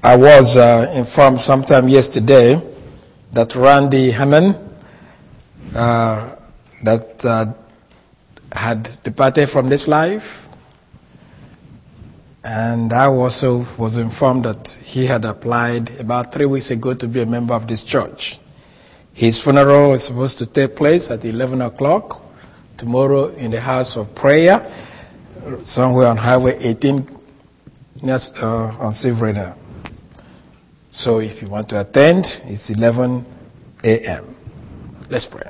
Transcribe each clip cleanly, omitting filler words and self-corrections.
I was informed sometime yesterday that Randy Hammond had departed from this life, and I also was informed that he had applied about 3 weeks ago to be a member of this church. His funeral is supposed to take place at 11 o'clock tomorrow in the house of prayer, somewhere on Highway 18 on Silverina. So if you want to attend, it's 11 a.m. Let's pray.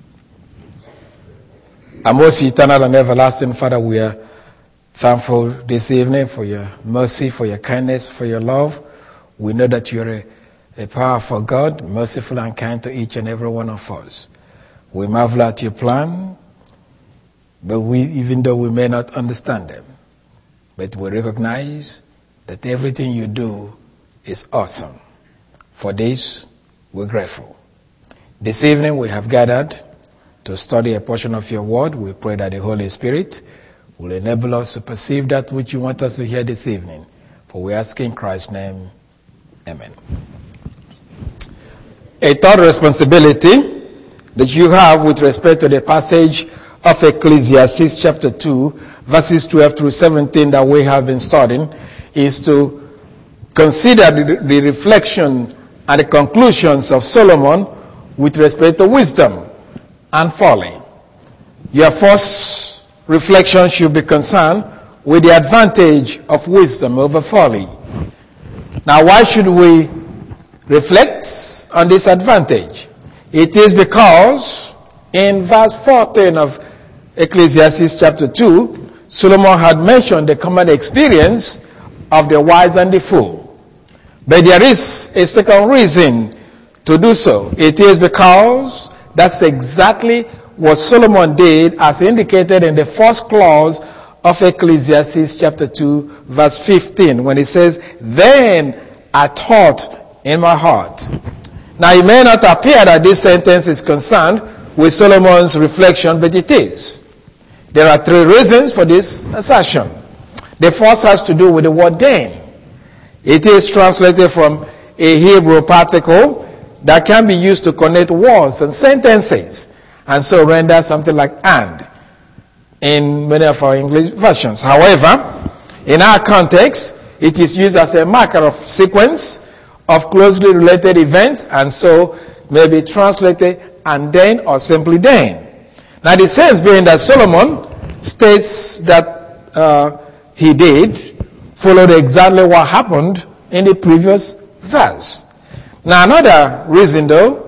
Our most eternal and everlasting Father, we are thankful this evening for your mercy, for your kindness, for your love. We know that you're a powerful God, merciful and kind to each and every one of us. We marvel at your plan, but even though we may not understand them, but we recognize that everything you do is awesome. For this, we're grateful. This evening we have gathered to study a portion of your word. We pray that the Holy Spirit will enable us to perceive that which you want us to hear this evening. For we ask in Christ's name, amen. A third responsibility that you have with respect to the passage of Ecclesiastes chapter 2, verses 12 through 17 that we have been studying is to consider the reflection and the conclusions of Solomon with respect to wisdom and folly. Your first reflection should be concerned with the advantage of wisdom over folly. Now, why should we reflect on this advantage? It is because in verse 14 of Ecclesiastes chapter 2, Solomon had mentioned the common experience of the wise and the fool. But there is a second reason to do so. It is because that's exactly what Solomon did as indicated in the first clause of Ecclesiastes chapter 2 verse 15 when it says, "Then I thought in my heart." Now it may not appear that this sentence is concerned with Solomon's reflection, but it is. There are 3 reasons for this assertion. The first has to do with the word then. It is translated from a Hebrew particle that can be used to connect words and sentences, and so render something like "and" in many of our English versions. However, in our context, it is used as a marker of sequence of closely related events, and so may be translated "and then" or simply "then." Now the sense being that Solomon states that he did followed exactly what happened in the previous verse. Now another reason though,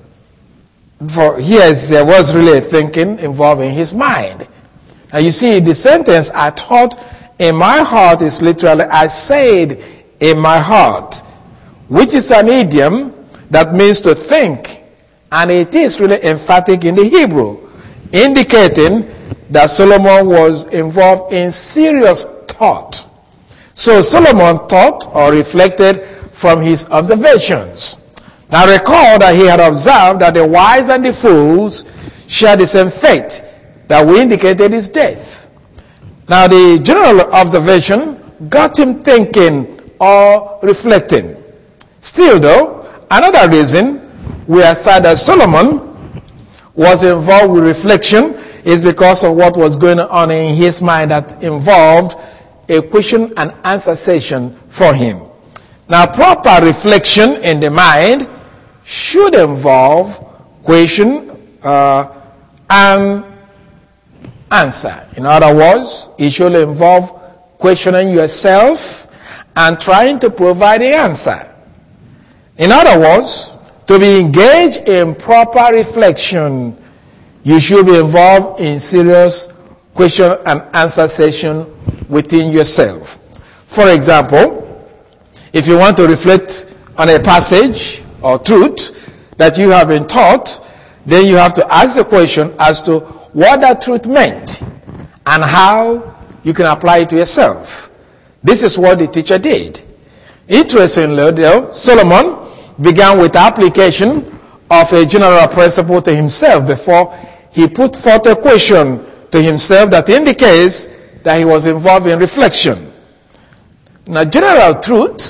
for here there was really a thinking involving his mind. Now you see the sentence, "I thought in my heart" is literally "I said in my heart," which is an idiom that means to think, and it is really emphatic in the Hebrew, indicating that Solomon was involved in serious thought. So Solomon thought or reflected from his observations. Now recall that he had observed that the wise and the fools share the same fate that we indicated is death. Now the general observation got him thinking or reflecting. Still though, another reason we assert that Solomon was involved with reflection is because of what was going on in his mind that involved a question and answer session for him. Now, proper reflection in the mind should involve question and answer. In other words, it should involve questioning yourself and trying to provide the answer. In other words, to be engaged in proper reflection, you should be involved in serious question and answer session within yourself. For example, if you want to reflect on a passage or truth that you have been taught, then you have to ask the question as to what that truth meant and how you can apply it to yourself. This is what the teacher did. Interestingly, though, Solomon began with application of a general principle to himself before he put forth a question to himself that indicates that he was involved in reflection. Now, general truth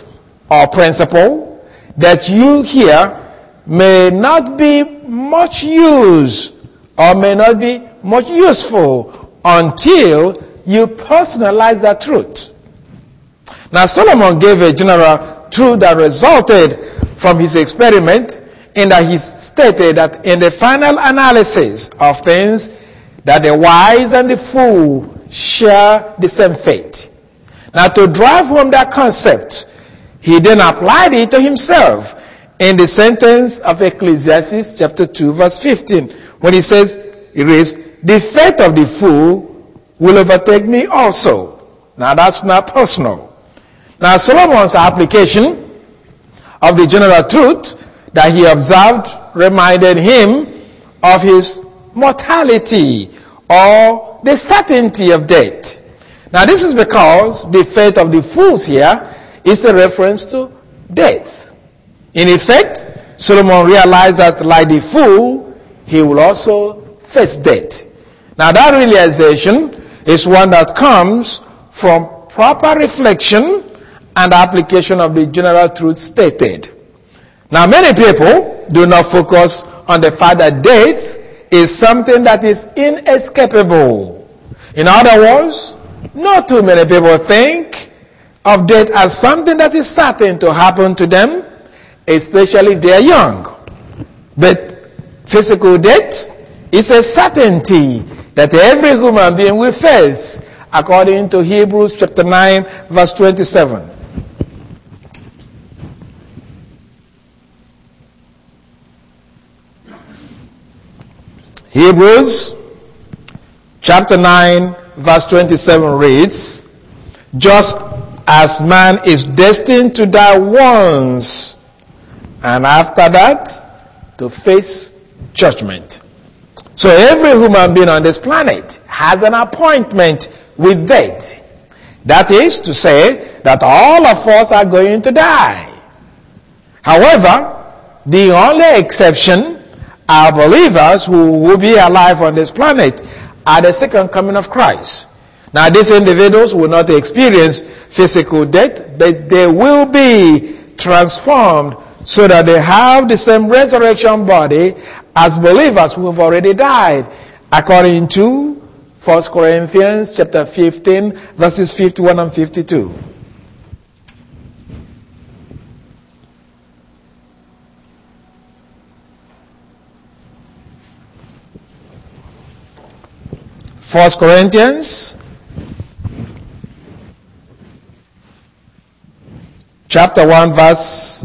or principle that you hear may not be much use or may not be much useful until you personalize that truth. Now, Solomon gave a general truth that resulted from his experiment, in that he stated that in the final analysis of things, that the wise and the fool share the same fate. Now, to drive home that concept, he then applied it to himself in the sentence of Ecclesiastes chapter 2 verse 15, when he says, it is, the fate of the fool will overtake me also. Now, that's not personal. Now, Solomon's application of the general truth that he observed reminded him of his mortality or the certainty of death. Now, this is because the fate of the fools here is a reference to death. In effect, Solomon realized that like the fool, he will also face death. Now, that realization is one that comes from proper reflection and application of the general truth stated. Now, many people do not focus on the fact that death is something that is inescapable. In other words, not too many people think of death as something that is certain to happen to them, especially if they are young. But physical death is a certainty that every human being will face, according to Hebrews chapter 9, verse 27. Hebrews chapter 9 verse 27 reads, just as man is destined to die once, and after that to face judgment. So every human being on this planet has an appointment with death. That is to say that all of us are going to die. However, the only exception are believers who will be alive on this planet at the second coming of Christ. Now, these individuals will not experience physical death, but they will be transformed so that they have the same resurrection body as believers who have already died, according to 1 Corinthians chapter 15, verses 51 and 52. First Corinthians chapter 1 verse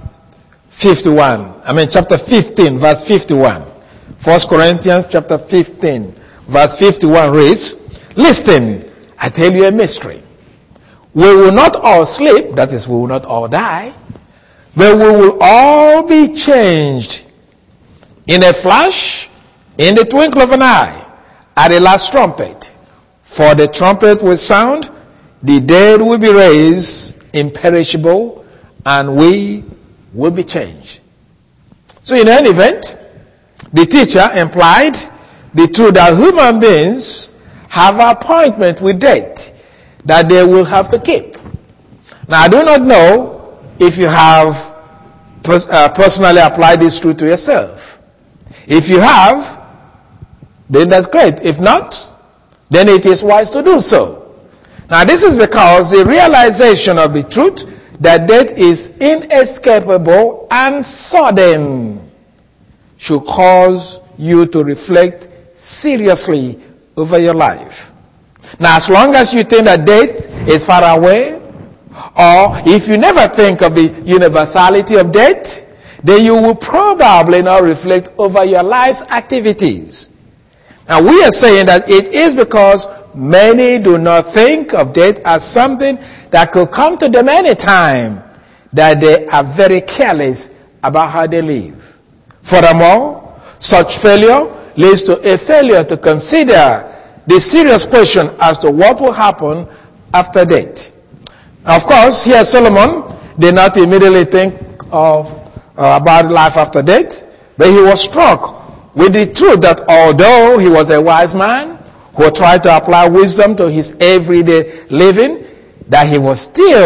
51. Chapter 15 verse 51. 1 Corinthians chapter 15 verse 51 reads, listen, I tell you a mystery. We will not all sleep, that is, we will not all die, but we will all be changed in a flash, in the twinkle of an eye, at the last trumpet. For the trumpet will sound, the dead will be raised imperishable, and we will be changed. So in any event, the teacher implied the truth that human beings have an appointment with death that they will have to keep. Now, I do not know if you have personally applied this truth to yourself. If you have, then that's great. If not, then it is wise to do so. Now, this is because the realization of the truth that death is inescapable and sudden should cause you to reflect seriously over your life. Now, as long as you think that death is far away, or if you never think of the universality of death, then you will probably not reflect over your life's activities. Now, we are saying that it is because many do not think of death as something that could come to them anytime, that they are very careless about how they live. Furthermore, such failure leads to a failure to consider the serious question as to what will happen after death. Now, of course, here Solomon did not immediately think of about life after death, but he was struck with the truth that although he was a wise man who tried to apply wisdom to his everyday living, that he was still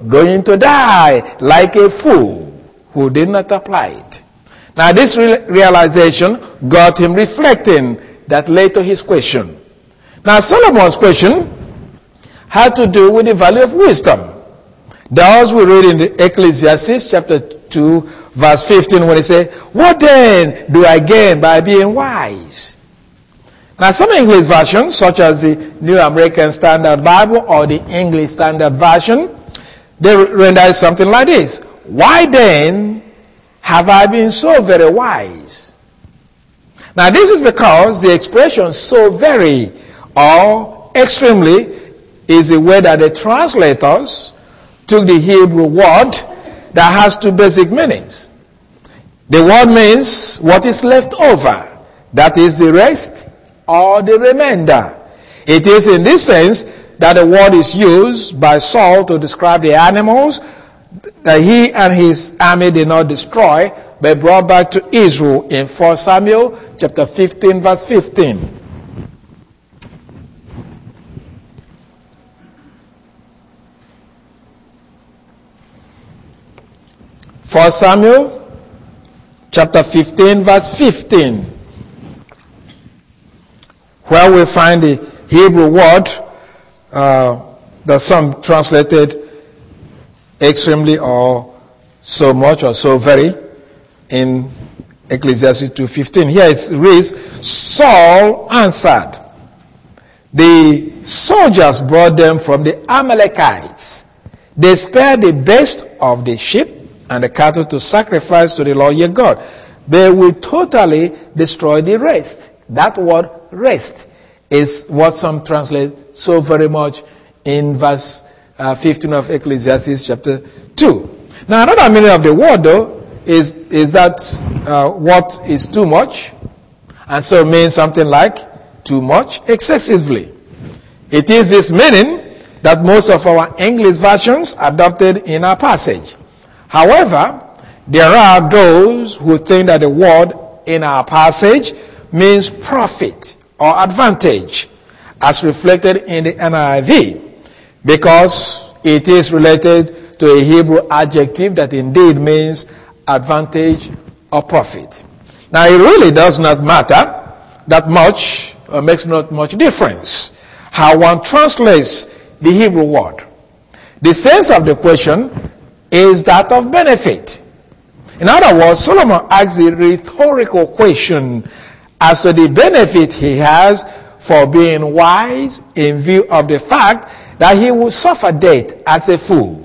going to die like a fool who did not apply it. Now this realization got him reflecting that led to his question. Now Solomon's question had to do with the value of wisdom. Thus we read in the Ecclesiastes chapter 2 verse 15 when he said, "What then do I gain by being wise?" Now some English versions, such as the New American Standard Bible or the English Standard Version, they render it something like this: "Why then have I been so very wise?" Now this is because the expression "so very" or "extremely" is a word that the translators took the Hebrew word that has two basic meanings. The word means what is left over, that is the rest or the remainder. It is in this sense that the word is used by Saul to describe the animals that he and his army did not destroy, but brought back to Israel in 1 Samuel chapter 15 verse 15. For Samuel chapter 15 verse 15, where we find the Hebrew word that some translated extremely or so much or so very in Ecclesiastes 2:15. Here it reads, "Saul answered, the soldiers brought them from the Amalekites. They spared the best of the sheep and the cattle to sacrifice to the Lord your God. They will totally destroy the rest." That word rest is what some translate so very much in verse 15 of Ecclesiastes chapter 2. Now another meaning of the word though is that what is too much, and so it means something like too much, excessively. It is this meaning that most of our English versions adopted in our passage. However, there are those who think that the word in our passage means profit or advantage, as reflected in the NIV, because it is related to a Hebrew adjective that indeed means advantage or profit. Now, it really does not matter that much, or makes not much difference, how one translates the Hebrew word. The sense of the question is that of benefit. In other words, Solomon asks the rhetorical question as to the benefit he has for being wise in view of the fact that he will suffer death as a fool.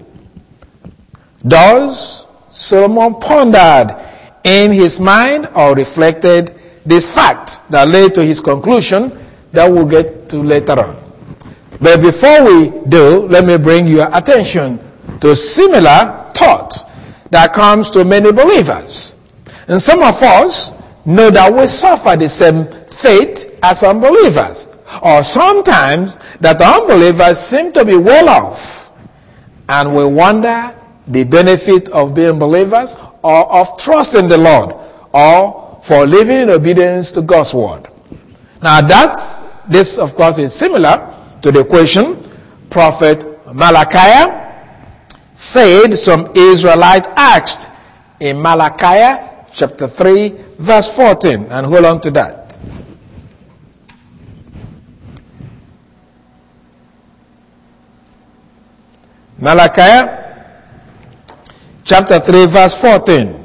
Thus, Solomon pondered in his mind or reflected this fact that led to his conclusion that we'll get to later on. But before we do, let me bring your attention to a similar thought that comes to many believers. And some of us know that we suffer the same fate as unbelievers, or sometimes that unbelievers seem to be well off, and we wonder the benefit of being believers or of trusting the Lord or for living in obedience to God's word. Now this of course is similar to the question Prophet Malachi said some Israelites asked in Malachi chapter 3 verse 14, and hold on to that. Malachi chapter 3 verse 14.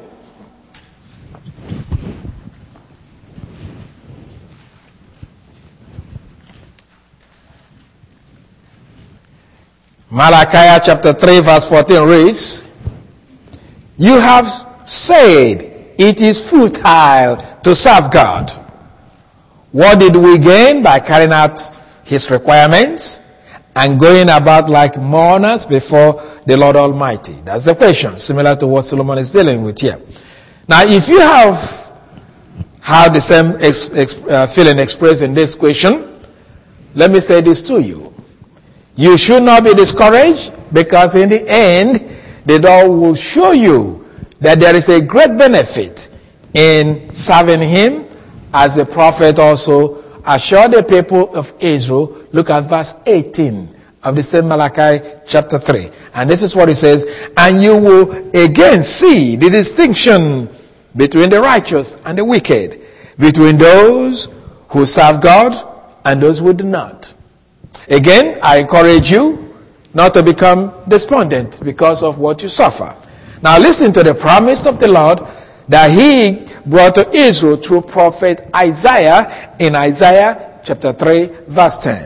Malachi chapter 3 verse 14 reads, "You have said it is futile to serve God. What did we gain by carrying out his requirements and going about like mourners before the Lord Almighty?" That's the question, similar to what Solomon is dealing with here. Now, if you have had the same feeling expressed in this question, let me say this to you. You should not be discouraged, because in the end, the Lord will show you that there is a great benefit in serving him, as the prophet also assured the people of Israel. Look at verse 18 of the same Malachi chapter 3. And this is what he says, and you will again see the distinction between the righteous and the wicked, between those who serve God and those who do not. Again, I encourage you not to become despondent because of what you suffer. Now listen to the promise of the Lord that he brought to Israel through prophet Isaiah in Isaiah chapter 3 verse 10.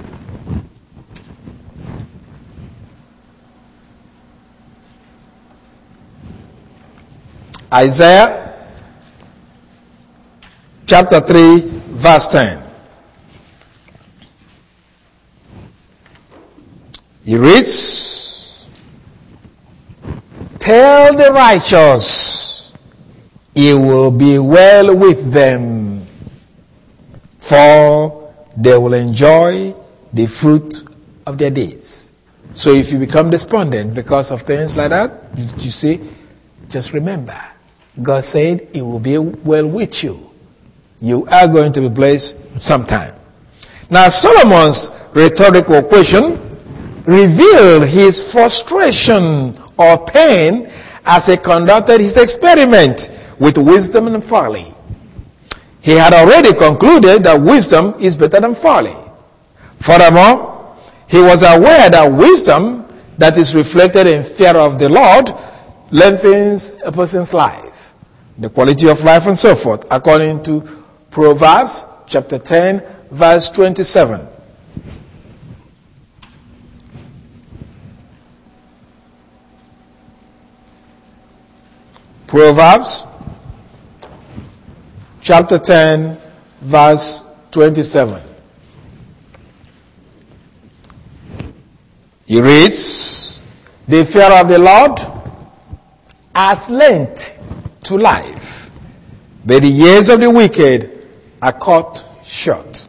Isaiah chapter 3 verse 10. He reads, tell the righteous, it will be well with them, for they will enjoy the fruit of their deeds. So if you become despondent because of things like that, you see, just remember, God said it will be well with you. You are going to be blessed sometime. Now Solomon's rhetorical question revealed his frustration or pain as he conducted his experiment with wisdom and folly. He had already concluded that wisdom is better than folly. Furthermore, he was aware that wisdom that is reflected in fear of the Lord lengthens a person's life, the quality of life and so forth, according to Proverbs chapter 10 verse 27. Proverbs chapter 10 verse 27. He reads, the fear of the Lord adds length to life, but the years of the wicked are cut short.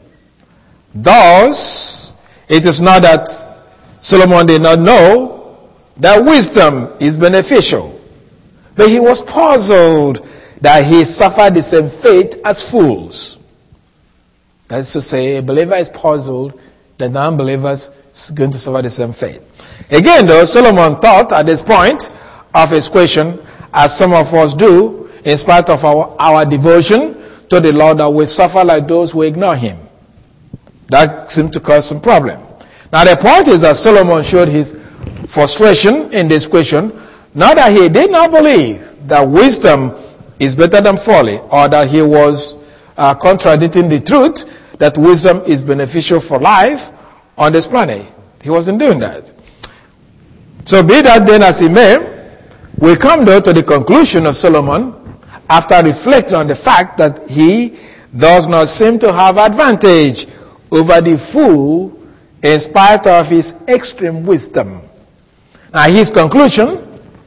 Thus, it is not that Solomon did not know that wisdom is beneficial, but he was puzzled that he suffered the same fate as fools. That is to say, a believer is puzzled that non-believer is going to suffer the same fate. Again, though, Solomon thought at this point of his question, as some of us do, in spite of our devotion to the Lord, that we suffer like those who ignore him. That seemed to cause some problem. Now the point is that Solomon showed his frustration in this question, not that he did not believe that wisdom is better than folly, or that he was contradicting the truth that wisdom is beneficial for life on this planet. He wasn't doing that. So be that then as it may, we come though to the conclusion of Solomon after reflecting on the fact that he does not seem to have advantage over the fool in spite of his extreme wisdom. Now his conclusion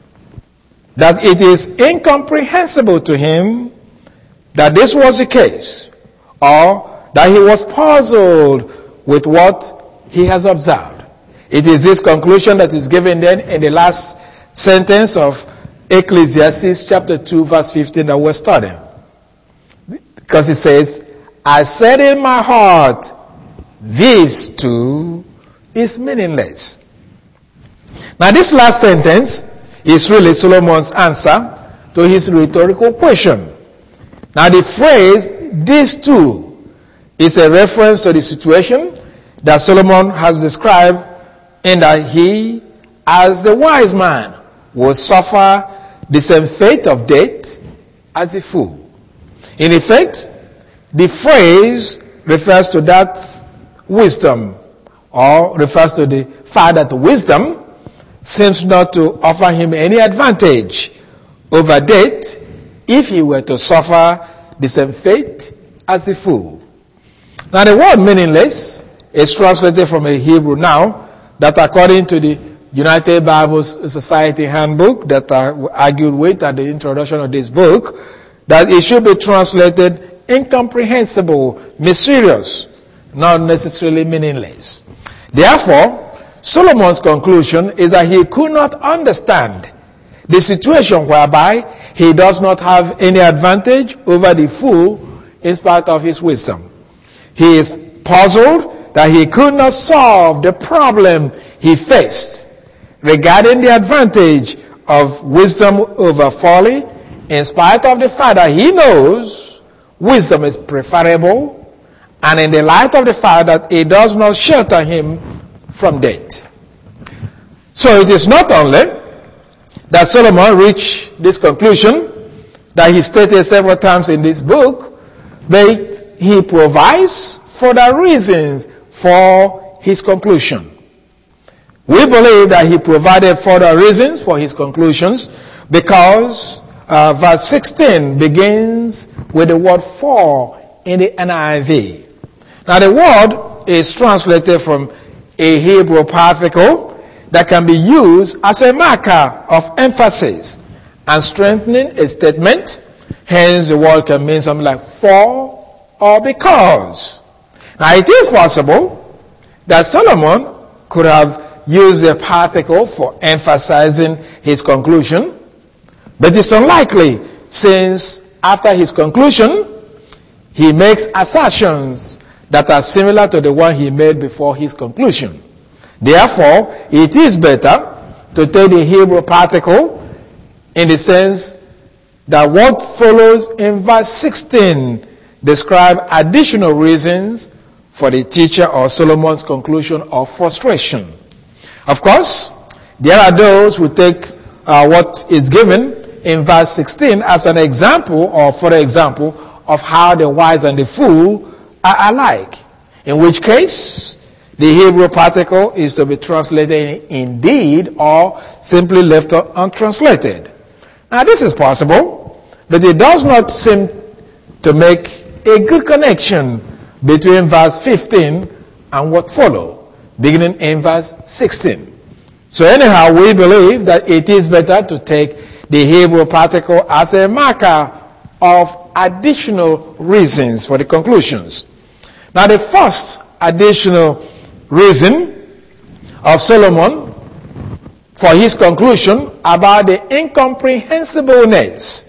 that it is incomprehensible to him that this was the case, or that he was puzzled with what he has observed. It is this conclusion that is given then in the last sentence of Ecclesiastes chapter 2 verse 15 that we're studying. Because it says, I said in my heart, this too is meaningless. Now this last sentence is really Solomon's answer to his rhetorical question. Now the phrase, this too, is a reference to the situation that Solomon has described, in that he, as the wise man, will suffer the same fate of death as a fool. In effect, the phrase refers to that wisdom, or refers to the fact that wisdom seems not to offer him any advantage over death if he were to suffer the same fate as a fool. Now the word meaningless is translated from a Hebrew now that, according to the United Bible Society handbook that I argued with at the introduction of this book, that it should be translated incomprehensible, mysterious, not necessarily meaningless. Therefore, Solomon's conclusion is that he could not understand the situation whereby he does not have any advantage over the fool in spite of his wisdom. He is puzzled that he could not solve the problem he faced. regarding the advantage of wisdom over folly, in spite of the fact that he knows wisdom is preferable, and in the light of the fact that it does not shelter him from death. So it is not only that Solomon reached this conclusion that he stated several times in this book, but he provides further reasons for his conclusion. We believe that he provided further reasons for his conclusions because verse 16 begins with the word "for" in the NIV. Now the word is translated from a Hebrew particle that can be used as a marker of emphasis and strengthening a statement. Hence the word can mean something like "for" or "because." Now it is possible that Solomon could have used a particle for emphasizing his conclusion, but it's unlikely, since after his conclusion he makes assertions that are similar to the one he made before his conclusion. Therefore, it is better to take the Hebrew particle in the sense that what follows in verse 16 describe additional reasons for the teacher or Solomon's conclusion or frustration. Of course, there are those who take what is given in verse 16 as an example or further example of how the wise and the fool are alike, in which case the Hebrew particle is to be translated indeed or simply left untranslated. Now this is possible, but it does not seem to make a good connection between verse 15 and what follow, beginning in verse 16. So anyhow, we believe that it is better to take the Hebrew particle as a marker of additional reasons for the conclusions. Now the first additional reason of Solomon for his conclusion about the incomprehensibleness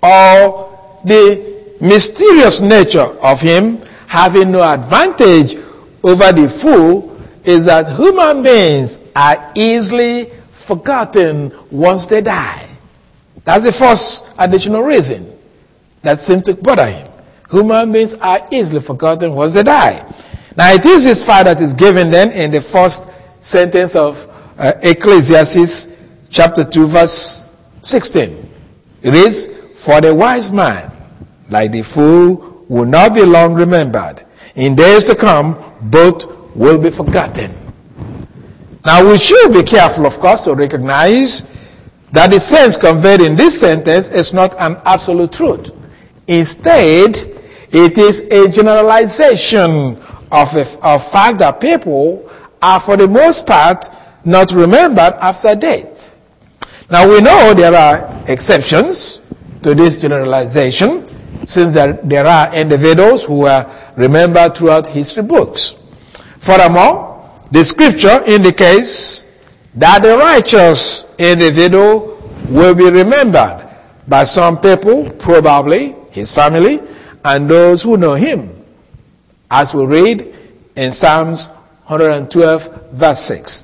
or the mysterious nature of him having no advantage over the fool is that human beings are easily forgotten once they die. That's the first additional reason that seems to bother him. Human beings are easily forgotten once they die. Now it is this fact that is given then in the first sentence of Ecclesiastes chapter 2 verse 16. It is, "For the wise man, like the fool, will not be long remembered. In days to come, both will be forgotten." Now we should be careful, of course, to recognize that the sense conveyed in this sentence is not an absolute truth. Instead, it is a generalization of a fact that people are, for the most part, not remembered after death. Now we know there are exceptions to this generalization, since there are individuals who are remembered throughout history books. Furthermore, the scripture indicates that the righteous individual will be remembered by some people, probably his family, and those who know him, as we read in Psalms 112 verse 6.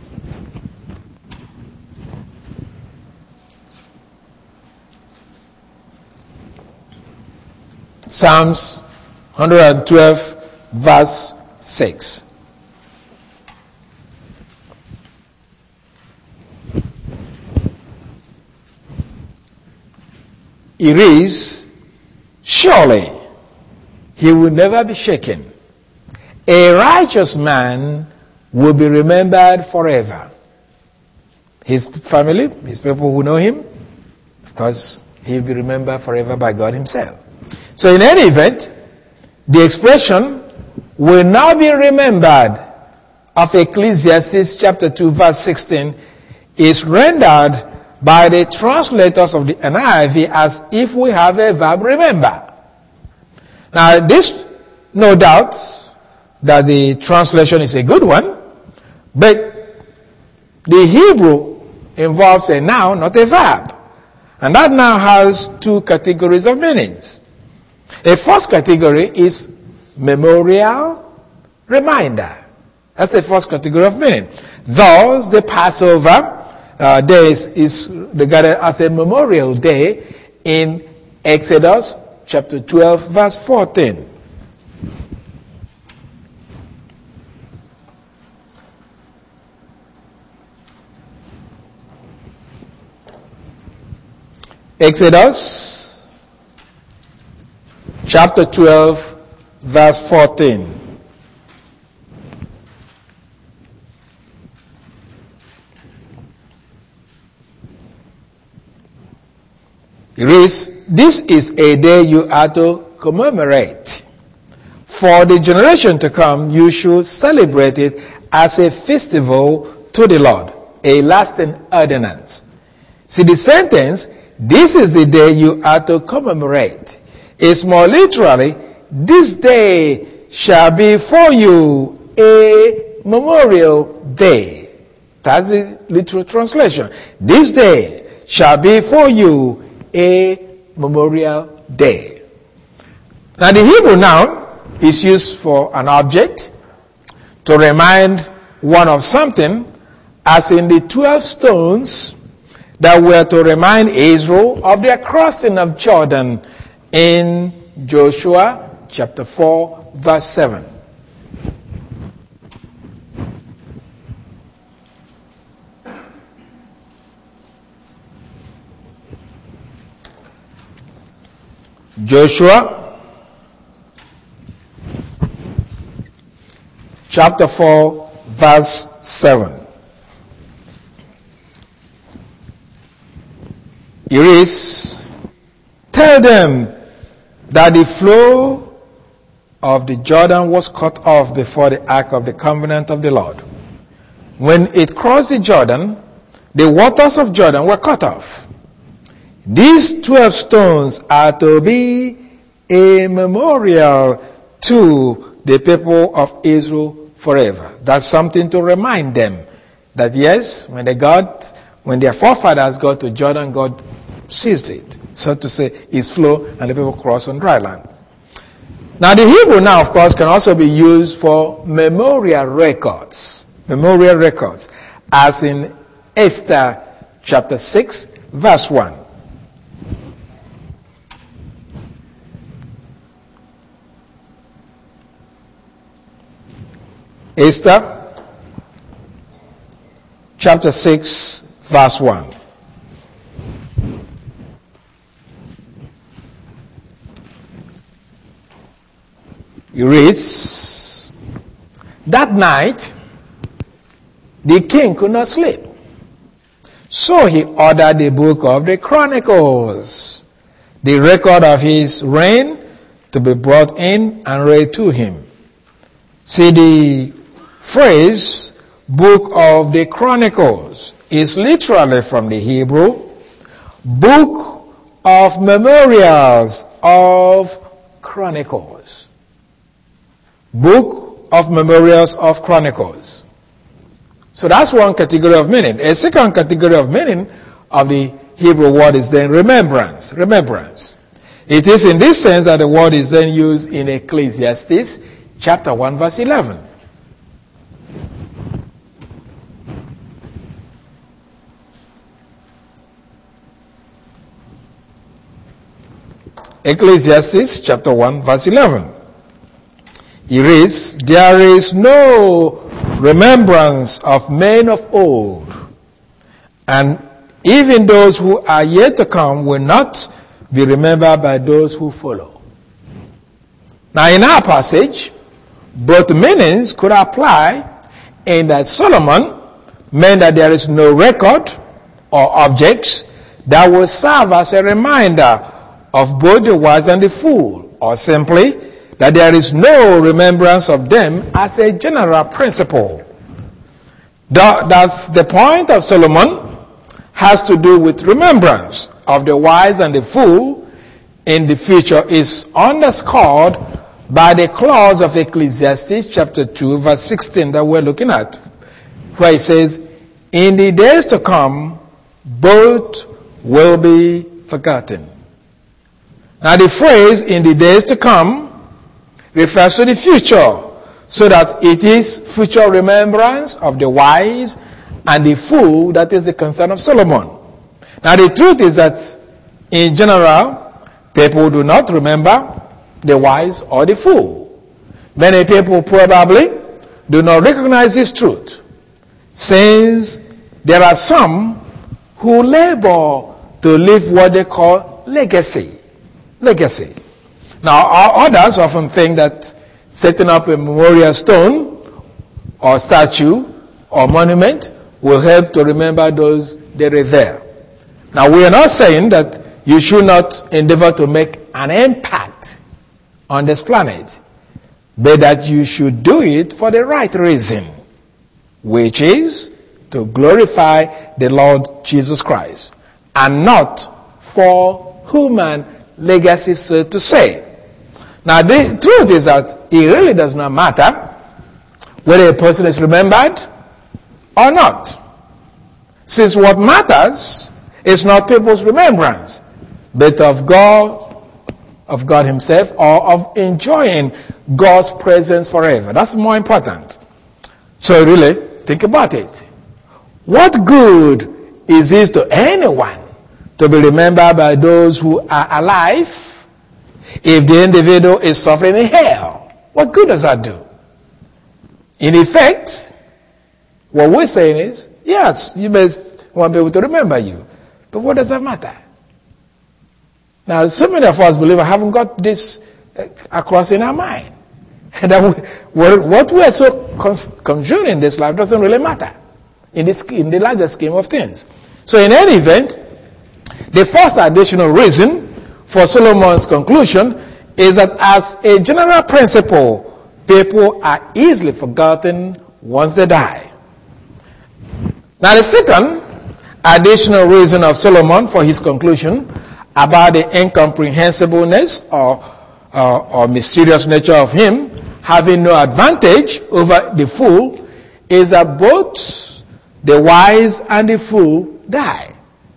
Psalms 112 verse 6. It reads, "Surely he will never be shaken. A righteous man will be remembered forever." His family, his people who know him, of course, he will be remembered forever by God himself. So in any event, the expression "will not be remembered" of Ecclesiastes chapter 2 verse 16 is rendered by the translators of the NIV as if we have a verb "remember." Now this, no doubt, that the translation is a good one, but the Hebrew involves a noun, not a verb. And that now has two categories of meanings. A first category is memorial, reminder. That's the first category of meaning. Thus, the Passover day is regarded as a memorial day in Exodus chapter 12, verse 14. Exodus chapter 12, verse 14. It reads, "This is a day you are to commemorate. For the generation to come, you should celebrate it as a festival to the Lord, a lasting ordinance." See, the sentence, "This is the day you are to commemorate," is more literally, "This day shall be for you a memorial day." That's the literal translation. This day shall be for you a memorial day. Now the Hebrew noun is used for an object to remind one of something, as in the 12 stones that were to remind Israel of their crossing of Jordan in Joshua chapter 4, verse 7. Joshua chapter 4, verse 7. It reads, "Tell them that the flow of the Jordan was cut off before the ark of the covenant of the Lord. When it crossed the Jordan, the waters of Jordan were cut off. These 12 stones are to be a memorial to the people of Israel forever." That's something to remind them that yes, when their forefathers got to Jordan, God seized it, so to say, its flow, and the people crossed on dry land. Now the Hebrew now, of course, can also be used for memorial records, as in Esther chapter 6, verse 1. Esther chapter 6, verse 1. It reads, "That night the king could not sleep, so he ordered the book of the Chronicles, the record of his reign, to be brought in and read to him." See, the phrase "book of the Chronicles" is literally from the Hebrew "book of memorials of chronicles." Book of memorials of chronicles. So that's one category of meaning. A second category of meaning of the Hebrew word is then remembrance. Remembrance. It is in this sense that the word is then used in Ecclesiastes chapter 1, verse 11. Ecclesiastes chapter 1, verse 11. It reads, "There is no remembrance of men of old, and even those who are yet to come will not be remembered by those who follow." Now in our passage, both meanings could apply, in that Solomon meant that there is no record or objects that will serve as a reminder of both the wise and the fool, or simply that there is no remembrance of them as a general principle. That the point of Solomon has to do with remembrance of the wise and the fool in the future is underscored by the clause of Ecclesiastes chapter 2, verse 16 that we're looking at, where it says, "In the days to come, both will be forgotten." Now the phrase "in the days to come" refers to the future, so that it is future remembrance of the wise and the fool that is the concern of Solomon. Now the truth is that in general, people do not remember the wise or the fool. Many people probably do not recognize this truth, since there are some who labor to leave what they call legacy. Legacy. Now, others often think that setting up a memorial stone or statue or monument will help to remember those they revere. Now, we are not saying that you should not endeavor to make an impact on this planet, but that you should do it for the right reason, which is to glorify the Lord Jesus Christ, and not for human legacy, so to say. Now, the truth is that it really does not matter whether a person is remembered or not, since what matters is not people's remembrance, but of God himself, or of enjoying God's presence forever. That's more important. So really, think about it. What good is it to anyone to be remembered by those who are alive if the individual is suffering in hell? What good does that do? In effect, what we're saying is, yes, you may want people to remember you, but what does that matter? Now, so many of us believers haven't got this across in our mind. And that what we are so consumed in this life doesn't really matter in the larger scheme of things. So in any event, the first additional reason for Solomon's conclusion is that as a general principle, people are easily forgotten once they die. Now the second additional reason of Solomon for his conclusion about the incomprehensibleness or mysterious nature of him having no advantage over the fool is that both the wise and the fool die.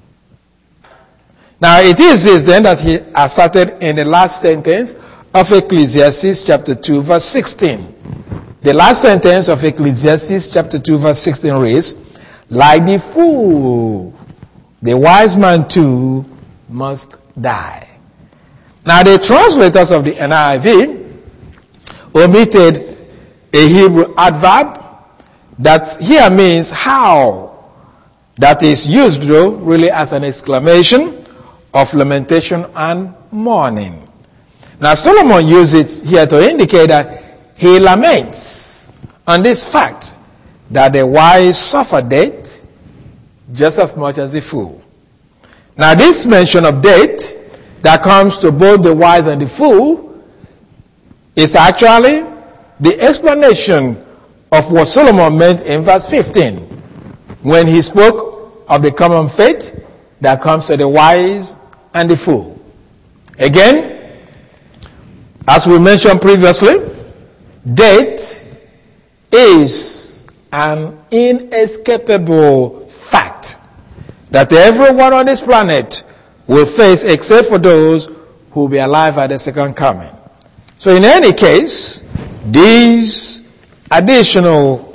Now it is this then that he asserted in the last sentence of Ecclesiastes chapter 2 verse 16. The last sentence of Ecclesiastes chapter 2 verse 16 reads, "Like the fool, the wise man too must die." Now the translators of the NIV omitted a Hebrew adverb that here means how, that is used though really as an exclamation of lamentation and mourning. Now Solomon used it here to indicate that he laments on this fact that the wise suffer death just as much as the fool. Now this mention of death that comes to both the wise and the fool is actually the explanation of what Solomon meant in verse 15 when he spoke of the common fate that comes to the wise and the fool. Again, as we mentioned previously, death is an inescapable fact that everyone on this planet will face except for those who will be alive at the second coming. So in any case, these additional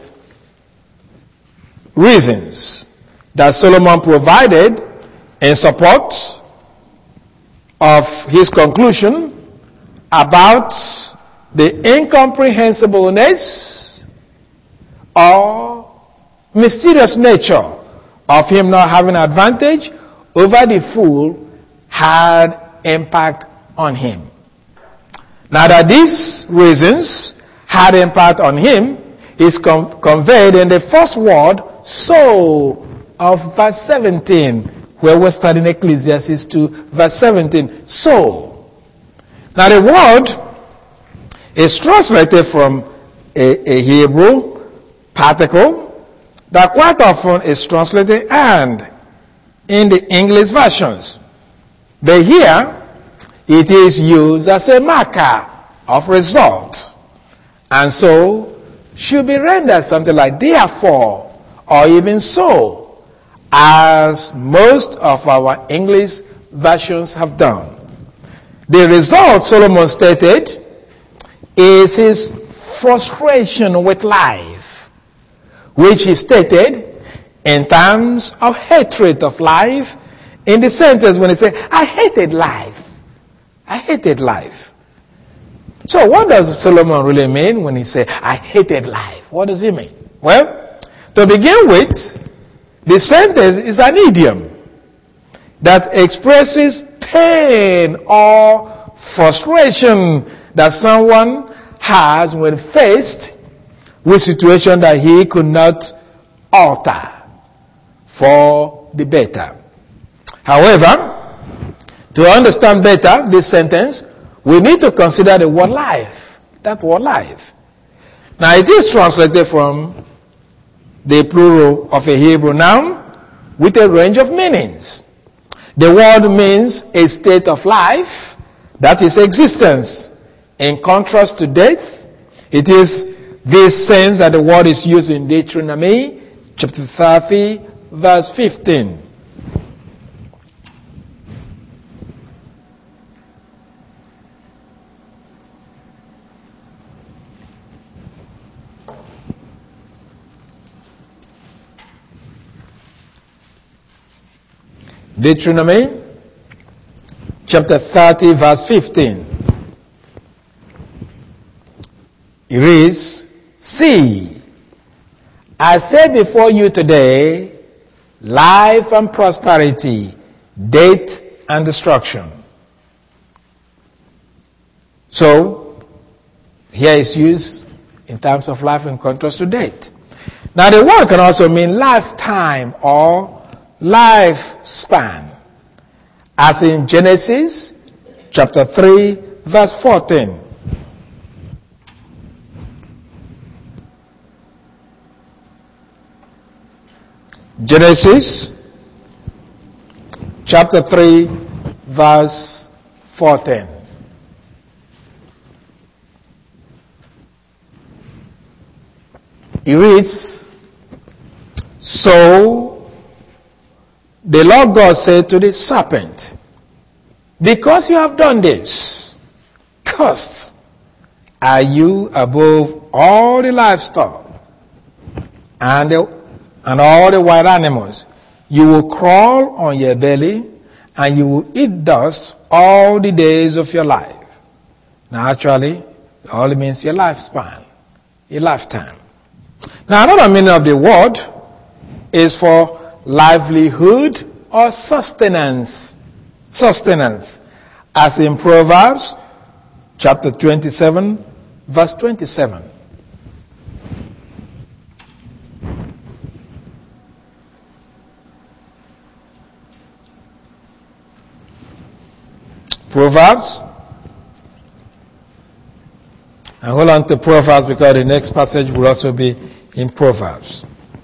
reasons that Solomon provided in support of his conclusion about the incomprehensibleness or mysterious nature of him not having advantage over the fool had impact on him. Now that these reasons had impact on him is conveyed in the first word, so, of verse 17, where we're studying Ecclesiastes 2, verse 17, so. Now the word is translated from a Hebrew particle that quite often is translated and in the English versions. But here, it is used as a marker of result. And so, should be rendered something like therefore, or even so, as most of our English versions have done. The result, Solomon stated, is his frustration with life, which is stated in terms of hatred of life in the sentence when he said, I hated life. I hated life. So what does Solomon really mean when he said, I hated life? What does he mean? Well, to begin with, the sentence is an idiom that expresses pain or frustration that someone has when faced with situation that he could not alter for the better. However, to understand better this sentence, we need to consider the word life. That word life. Now it is translated from the plural of a Hebrew noun with a range of meanings. The word means a state of life, that is existence. In contrast to death, it is this sense that the word is used in Deuteronomy chapter 30, verse 15. Deuteronomy chapter 30, verse 15. It reads, See, I set before you today life and prosperity, death and destruction. So, here is used in terms of life in contrast to death. Now the word can also mean lifetime or lifespan, as in Genesis chapter 3, verse 14. Genesis chapter 3, verse 14. It reads, So the Lord God said to the serpent, Because you have done this, cursed are you above all the livestock and all the wild animals. You will crawl on your belly, and you will eat dust all the days of your life. Now actually, it all means your lifespan, your lifetime. Now another meaning of the word is for livelihood or sustenance. Sustenance. As in Proverbs chapter 27, verse 27. Proverbs. And hold on to Proverbs because the next passage will also be in Proverbs.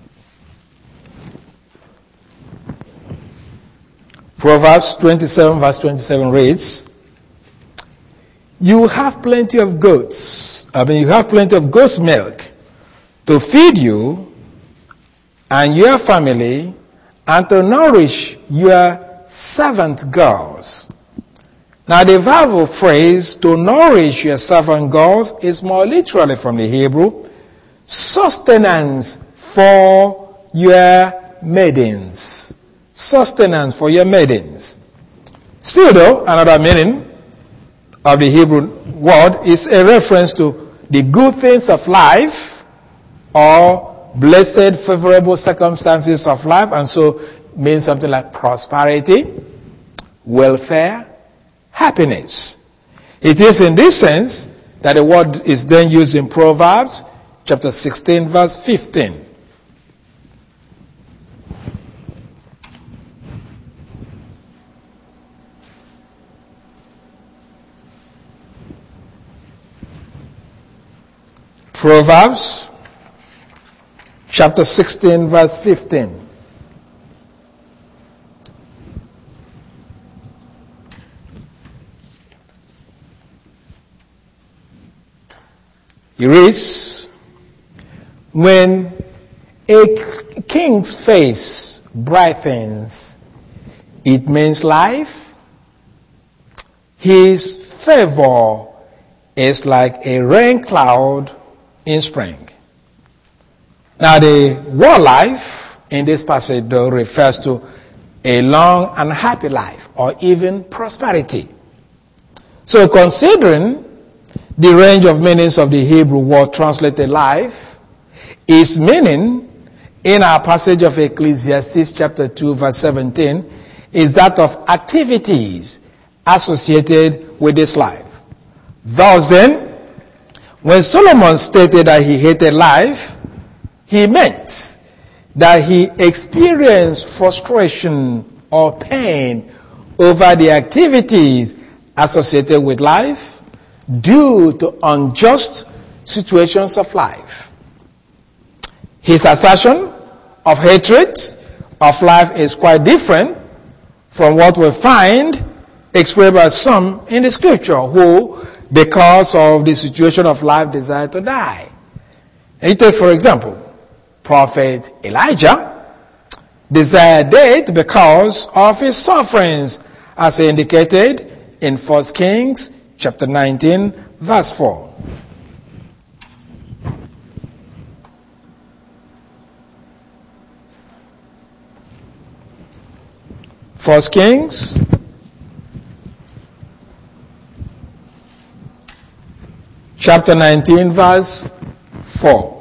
Proverbs 27 verse 27 reads, You have plenty of goats. You have plenty of goat's milk to feed you and your family and to nourish your servant girls. Now the verbal phrase to nourish your servant girls is more literally from the Hebrew, sustenance for your maidens. Sustenance for your maidens. Still though, another meaning of the Hebrew word is a reference to the good things of life or blessed, favorable circumstances of life, and so means something like prosperity, welfare, happiness. It is in this sense that the word is then used in Proverbs chapter 16 verse 15. Proverbs chapter 16 verse 15. It reads, when a king's face brightens, it means life. His favor is like a rain cloud in spring. Now, the word life in this passage though refers to a long and happy life or even prosperity. So considering the range of meanings of the Hebrew word translated life, its meaning in our passage of Ecclesiastes chapter 2 verse 17 is that of activities associated with this life. Thus then, when Solomon stated that he hated life, he meant that he experienced frustration or pain over the activities associated with life due to unjust situations of life. His assertion of hatred of life is quite different from what we find expressed by some in the scripture who, because of the situation of life, desire to die. And you take, for example, Prophet Elijah desired death because of his sufferings, as indicated in 1 Kings chapter 19, verse 4. 1 Kings chapter 19, verse 4.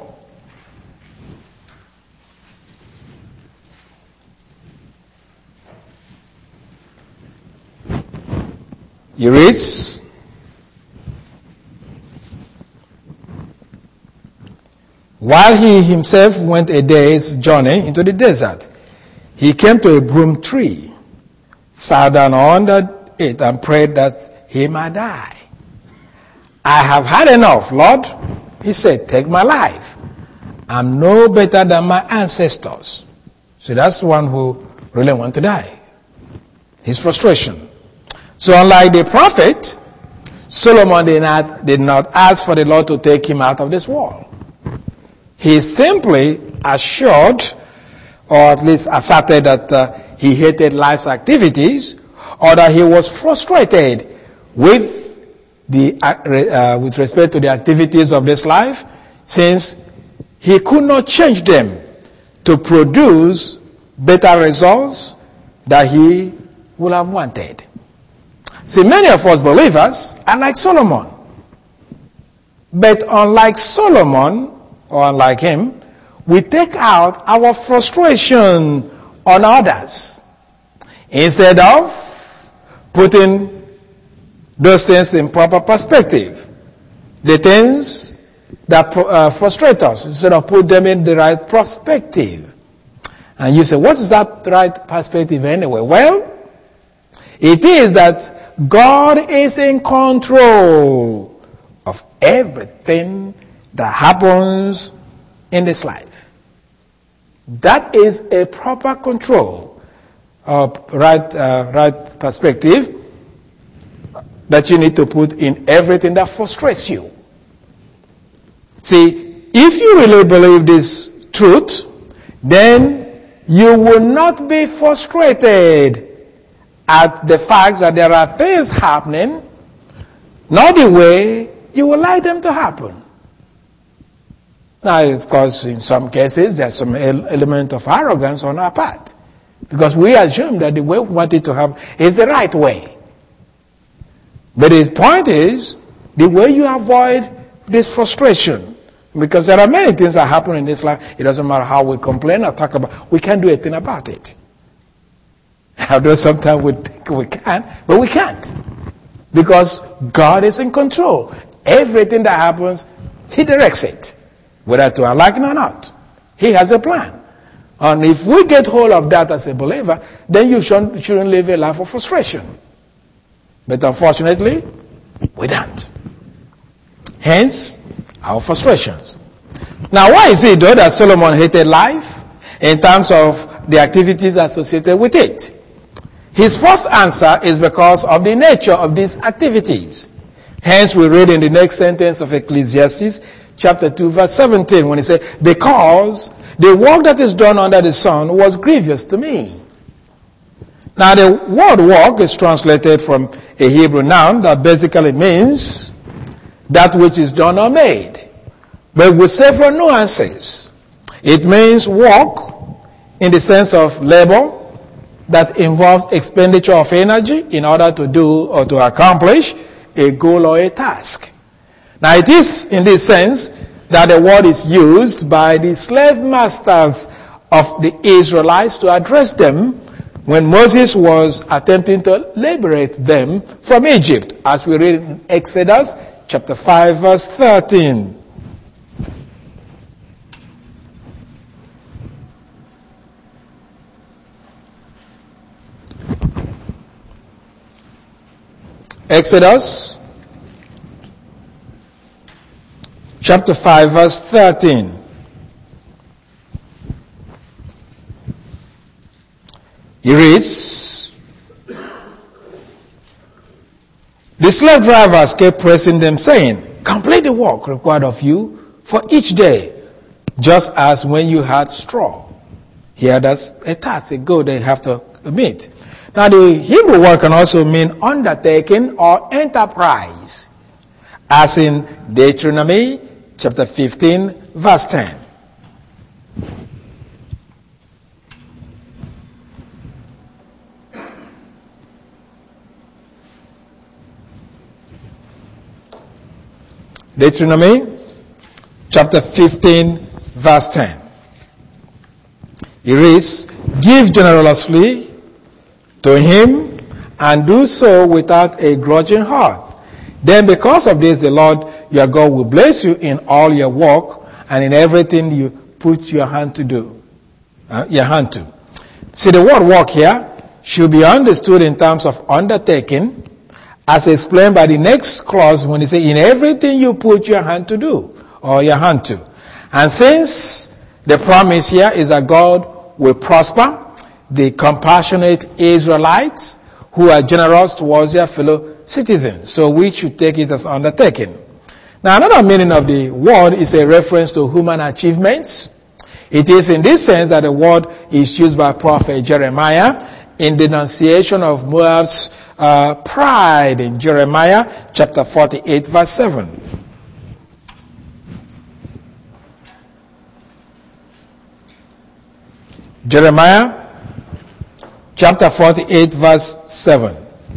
He reads, while he himself went a day's journey into the desert, he came to a broom tree, sat down under it, and prayed that he might die. I have had enough, Lord, he said, take my life. I'm no better than my ancestors. So that's the one who really wants to die. His frustration. So unlike the prophet, Solomon did not ask for the Lord to take him out of this world. He simply assured, or at least asserted, that he hated life's activities, or that he was frustrated with respect to the activities of this life, since he could not change them to produce better results that he would have wanted. See, many of us believers are like Solomon. But unlike Solomon, or unlike him, we take out our frustration on others instead of putting those things in proper perspective. The things that frustrate us, instead of put them in the right perspective. And you say, what is that right perspective anyway? Well, it is that God is in control of everything that happens in this life. That is a proper control of right perspective that you need to put in everything that frustrates you. See, if you really believe this truth, then you will not be frustrated at the fact that there are things happening not the way you would like them to happen. Now, of course, in some cases, there's some element of arrogance on our part, because we assume that the way we want it to happen is the right way. But the point is, the way you avoid this frustration, because there are many things that happen in this life, it doesn't matter how we complain or talk about, we can't do a thing about it. Although sometimes we think we can, but we can't. Because God is in control. Everything that happens, He directs it. Whether to our liking or not. He has a plan. And if we get hold of that as a believer, then you shouldn't live a life of frustration. But unfortunately, we don't. Hence, our frustrations. Now, why is it though that Solomon hated life in terms of the activities associated with it? His first answer is because of the nature of these activities. Hence, we read in the next sentence of Ecclesiastes chapter 2, verse 17, when he said, because the work that is done under the sun was grievous to me. Now, the word work is translated from a Hebrew noun that basically means that which is done or made. but with several nuances. It means work in the sense of labor that involves expenditure of energy in order to do or to accomplish a goal or a task. Now it is in this sense that the word is used by the slave masters of the Israelites to address them when Moses was attempting to liberate them from Egypt, as we read in Exodus chapter 5 verse 13. Exodus chapter 5 verse 13. He reads, the slave drivers kept pressing them, saying, complete the work required of you for each day, just as when you had straw. Here that's a task, a goal they have to meet. Now the Hebrew word can also mean undertaking or enterprise, as in Deuteronomy chapter 15 verse 10. Deuteronomy chapter 15 verse 10. It reads, give generously to him and do so without a grudging heart. Then because of this, the Lord your God will bless you in all your work and in everything you put your hand to do. See, the word work here should be understood in terms of undertaking, as explained by the next clause when it says, in everything you put your hand to do, or your hand to. And since the promise here is that God will prosper the compassionate Israelites who are generous towards their fellow citizens, so we should take it as undertaking. Now, another meaning of the word is a reference to human achievements. It is in this sense that the word is used by prophet Jeremiah in denunciation of Moab's pride in Jeremiah chapter 48 verse 7. Jeremiah chapter 48 verse 7.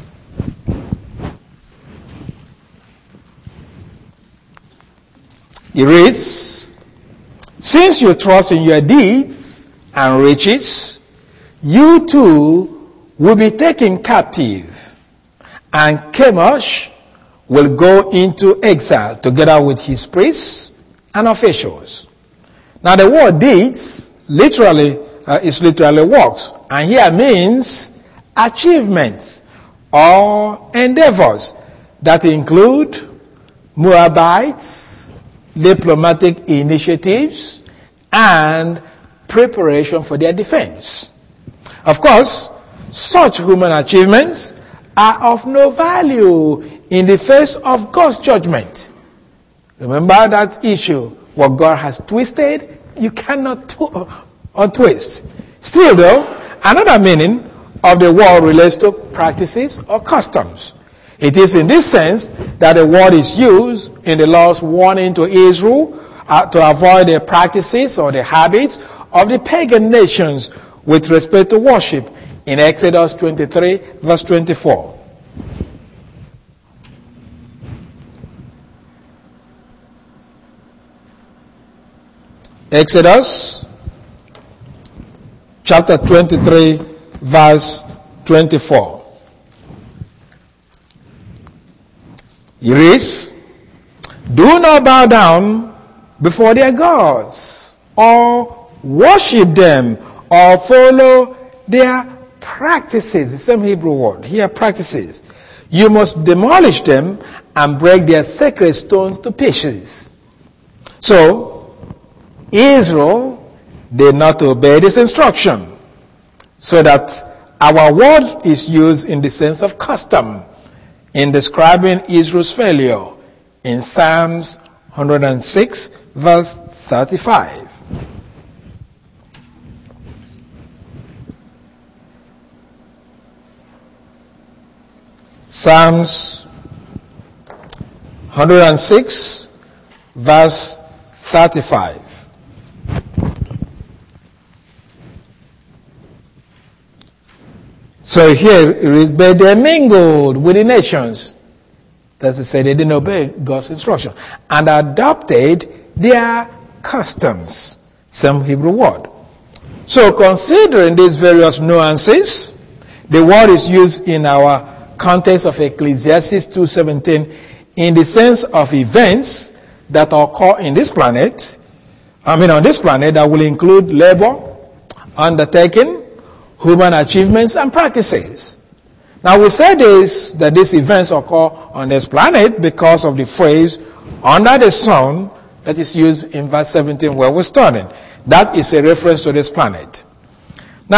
It reads, since you trust in your deeds and riches, you too will be taken captive, and Chemosh will go into exile together with his priests and officials. Now the word deeds literally is literally works, and here means achievements or endeavors that include Moabites, diplomatic initiatives, and preparation for their defense. Of course, such human achievements are of no value in the face of God's judgment. Remember that issue, what God has twisted, you cannot untwist. Still though, another meaning of the word relates to practices or customs. It is in this sense that the word is used in the Lord's warning to Israel to avoid the practices or the habits of the pagan nations with respect to worship in Exodus 23 verse 24. Exodus chapter 23 verse 24. It reads, do not bow down before their gods, or worship them, or follow their practices. The same Hebrew word here, practices. You must demolish them and break their sacred stones to pieces. So, Israel did not obey this instruction, so that our word is used in the sense of custom in describing Israel's failure in Psalms 106 verse 35. Psalms 106 verse 35. So here it is, but they mingled with the nations. That's to say, they didn't obey God's instruction and adopted their customs. Some Hebrew word. So considering these various nuances, the word is used in our context of Ecclesiastes 2:17 in the sense of events that occur on this planet that will include labor, undertaking, human achievements and practices. Now we say that these events occur on this planet because of the phrase under the sun that is used in verse 17 where we're studying. That is a reference to this planet. Now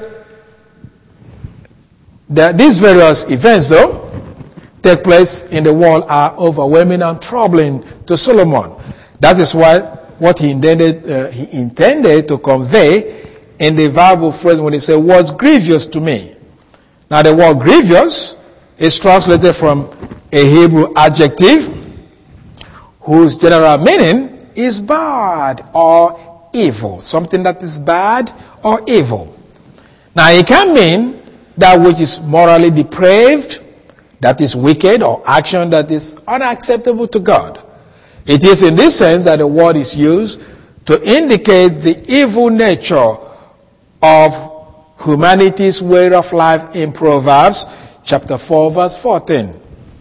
these various events though take place in the world are overwhelming and troubling to Solomon. That is what he intended to convey in the verbal phrase when he said, was grievous to me. Now the word grievous is translated from a Hebrew adjective whose general meaning is bad or evil. Something that is bad or evil. Now it can mean that which is morally depraved, that is wicked, or action that is unacceptable to God. It is in this sense that the word is used to indicate the evil nature of humanity's way of life in Proverbs chapter 4 verse 14.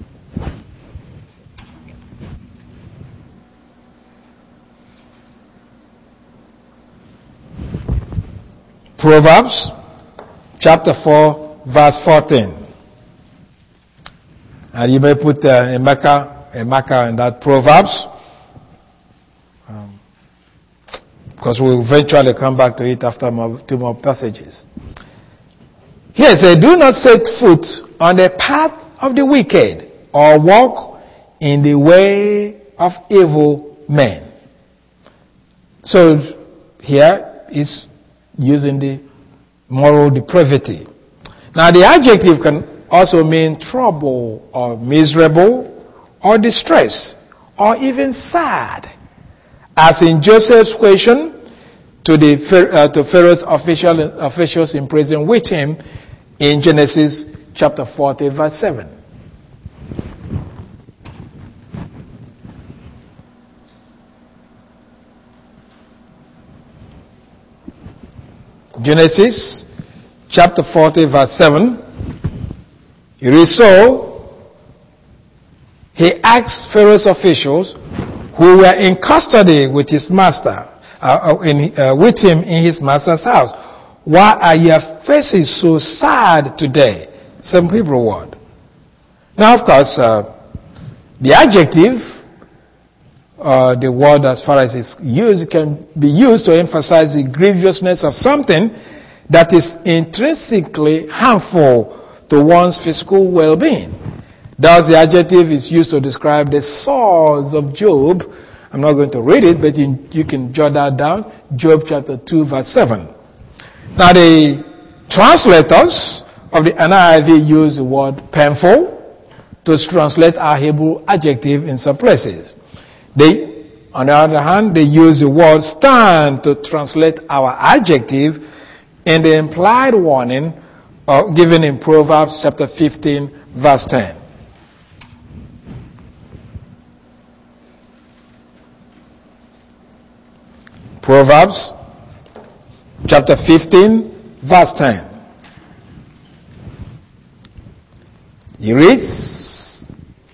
Proverbs chapter 4 verse 14. And you may put a marker in that Proverbs. Because we'll eventually come back to it after two more passages. Here it says, do not set foot on the path of the wicked, or walk in the way of evil men. So here is using the moral depravity. Now the adjective can also mean trouble, or miserable, or distress, or even sad. As in Joseph's question to Pharaoh's officials in prison with him in Genesis chapter 40 verse 7. Genesis chapter 40 verse 7. It is so, he asked Pharaoh's officials who were in custody with his master, with him in his master's house, why are your faces so sad today? Some Hebrew word. Now, of course, the adjective, the word as far as it's used, can be used to emphasize the grievousness of something that is intrinsically harmful to one's physical well-being. Thus, the adjective is used to describe the sorrows of Job. I'm not going to read it, but you can jot that down. Job chapter 2, verse 7. Now, the translators of the NIV use the word painful to translate our Hebrew adjective in some places. On the other hand, they use the word stand to translate our adjective in the implied warning given in Proverbs chapter 15, verse 10. Proverbs chapter 15 verse 10. He reads,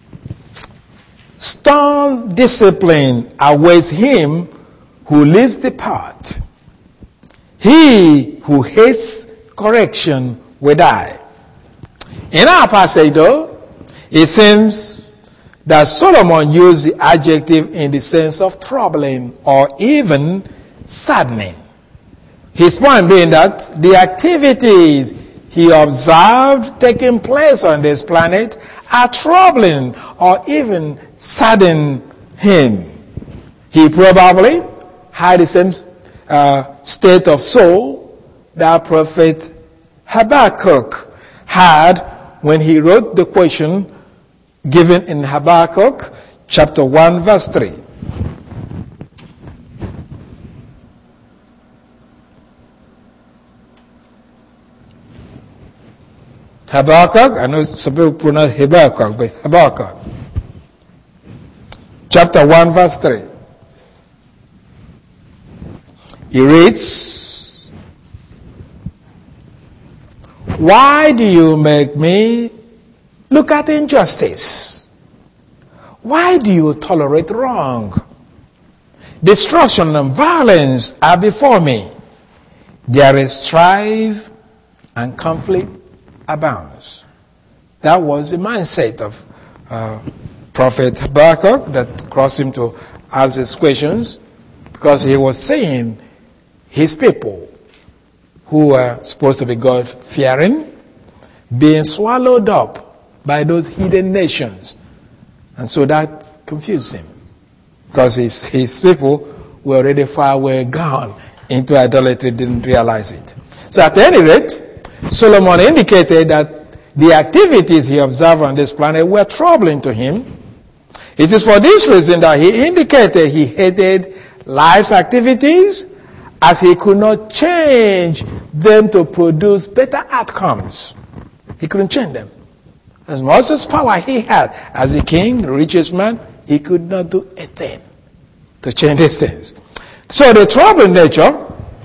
stern discipline awaits him who leaves the path. He who hates correction will die. In our passage though, it seems that Solomon used the adjective in the sense of troubling or even saddening. His point being that the activities he observed taking place on this planet are troubling or even sadden him. He probably had the same state of soul that prophet Habakkuk had when he wrote the question given in Habakkuk chapter 1 verse 3. Habakkuk, I know some people pronounce Habakkuk, but Habakkuk. Chapter 1, verse 3. He reads, "Why do you make me look at injustice? Why do you tolerate wrong? Destruction and violence are before me. There is strife and conflict abounds." That was the mindset of Prophet Habakkuk that caused him to ask these questions, because he was saying his people, who were supposed to be God-fearing, being swallowed up by those hidden nations. And so that confused him, because his people were already far away gone into idolatry, didn't realize it. So at any rate, Solomon indicated that the activities he observed on this planet were troubling to him. It is for this reason that he indicated he hated life's activities, as he could not change them to produce better outcomes. He couldn't change them. As much as power he had as a king, the richest man, he could not do a thing to change these things. So the troubling nature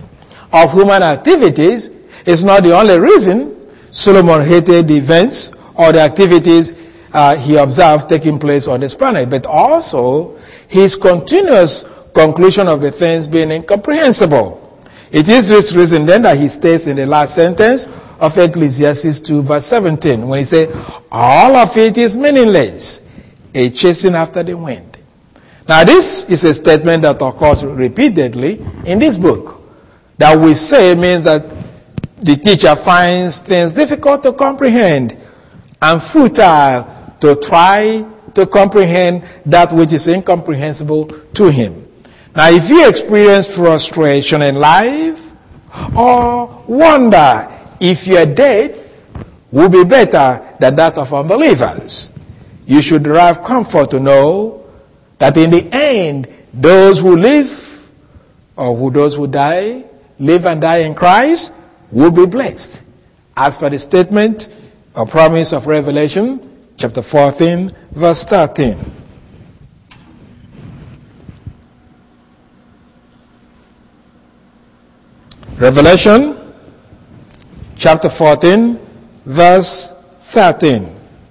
of human activities is not the only reason Solomon hated the events or the activities he observed taking place on this planet, but also his continuous conclusion of the things being incomprehensible. It is this reason then that he states in the last sentence of Ecclesiastes 2 verse 17, when he says, "All of it is meaningless, a chasing after the wind." Now this is a statement that occurs repeatedly in this book, that we say means that the teacher finds things difficult to comprehend and futile to try to comprehend that which is incomprehensible to him. Now, if you experience frustration in life, or wonder if your death will be better than that of unbelievers, you should derive comfort to know that in the end, those who live, or those who die, live and die in Christ, will be blessed. As per the statement or promise of Revelation, chapter 14, verse 13. Revelation, chapter 14, verse 13.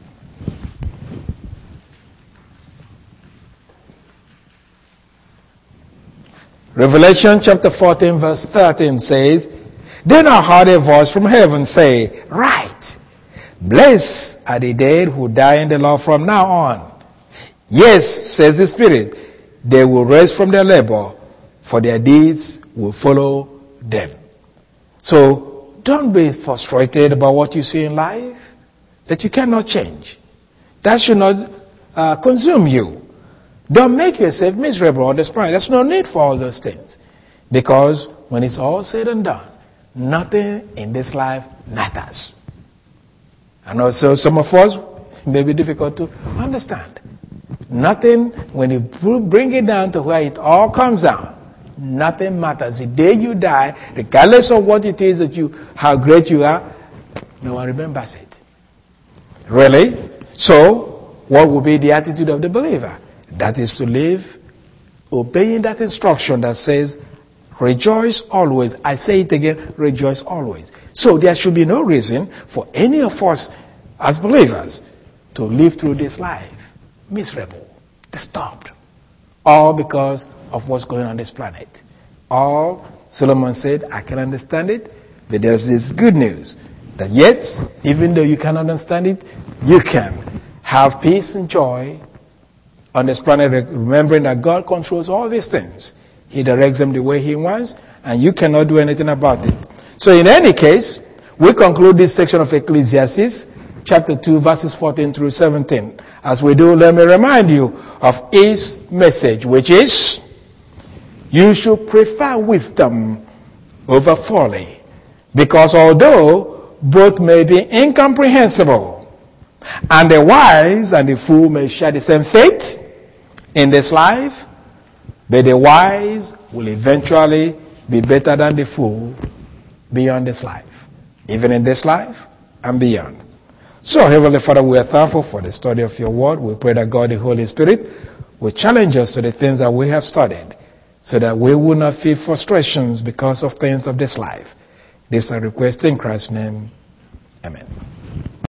Revelation, chapter 14, verse 13 says, "Then I heard a voice from heaven say, 'Write, blessed are the dead who die in the Lord from now on. Yes, says the Spirit, they will rise from their labor, for their deeds will follow them.'" So don't be frustrated about what you see in life that you cannot change. That should not consume you. Don't make yourself miserable on this planet. There's no need for all those things. Because when it's all said and done, nothing in this life matters. And also some of us, it may be difficult to understand. Nothing, when you bring it down to where it all comes down, nothing matters. The day you die, regardless of what it is that how great you are, no one remembers it. Really? So, what will be the attitude of the believer? That is to live obeying that instruction that says, rejoice always. I say it again, rejoice always. So there should be no reason for any of us as believers to live through this life miserable, disturbed, all because of what's going on this planet. All, Solomon said, I can understand it, but there's this good news that yet, even though you cannot understand it, you can have peace and joy on this planet, remembering that God controls all these things. He directs them the way He wants, and you cannot do anything about it. So in any case, we conclude this section of Ecclesiastes, chapter 2, verses 14 through 17. As we do, let me remind you of his message, which is, you should prefer wisdom over folly, because although both may be incomprehensible, and the wise and the fool may share the same fate in this life, but the wise will eventually be better than the fool beyond this life, even in this life and beyond. So, Heavenly Father, we are thankful for the study of your word. We pray that God, the Holy Spirit, will challenge us to the things that we have studied so that we will not feel frustrations because of things of this life. This I request in Christ's name. Amen.